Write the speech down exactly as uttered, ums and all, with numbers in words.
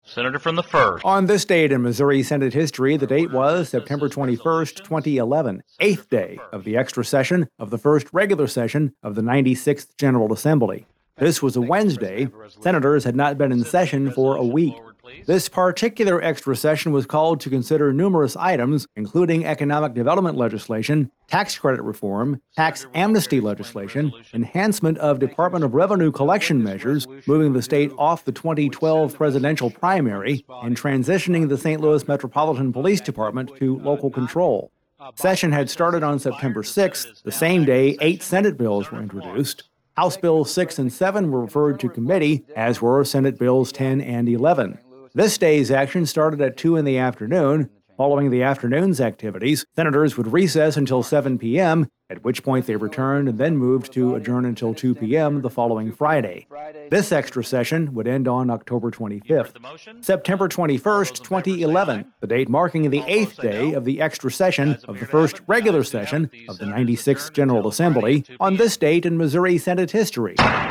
Senator from the first. On this date in Missouri Senate history, the date was September twenty-first, twenty eleven, eighth day of the extra session of the first regular session of the ninety-sixth General Assembly. This was a Wednesday. Senators had not been in session for a week. This particular extra session was called to consider numerous items, including economic development legislation, tax credit reform, tax amnesty legislation, enhancement of Department of Revenue collection measures, moving the state off the twenty twelve presidential primary, and transitioning the Saint Louis Metropolitan Police Department to local control. Session had started on September sixth. The same day, eight Senate bills were introduced. House Bills six and seven were referred to committee, as were Senate Bills ten and eleven. This day's action started at two in the afternoon. Following the afternoon's activities, senators would recess until seven p.m., at which point they returned and then moved to adjourn until two p.m. the following Friday. This extra session would end on October twenty-fifth. September twenty-first, twenty eleven, the date marking the eighth day of the extra session of the first regular session of the ninety-sixth General Assembly. On this date in Missouri Senate history.